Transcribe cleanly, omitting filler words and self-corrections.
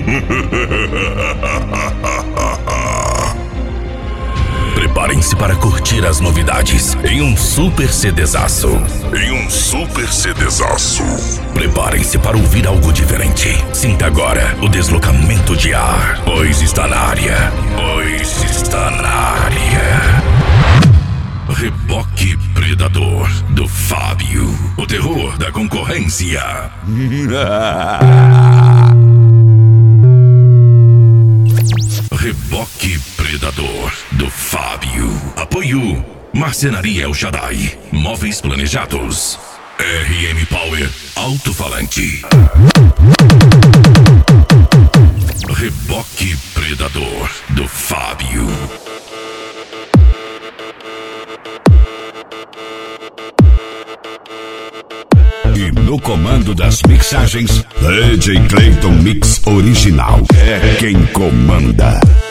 Preparem-se para curtir as novidades em um super CDzaço. Preparem-se para ouvir algo diferente. Sinta agora o deslocamento de ar, pois está na área. Reboque Predador, do Fábio. O terror da concorrência. Reboque Predador, do Fábio. Apoio Marcenaria El Shaddai. Móveis planejados. RM Power Alto-Falante. Reboque Predador, do Fábio. E no comando das mixagens, DJ Clayton Mix Original. É quem comanda.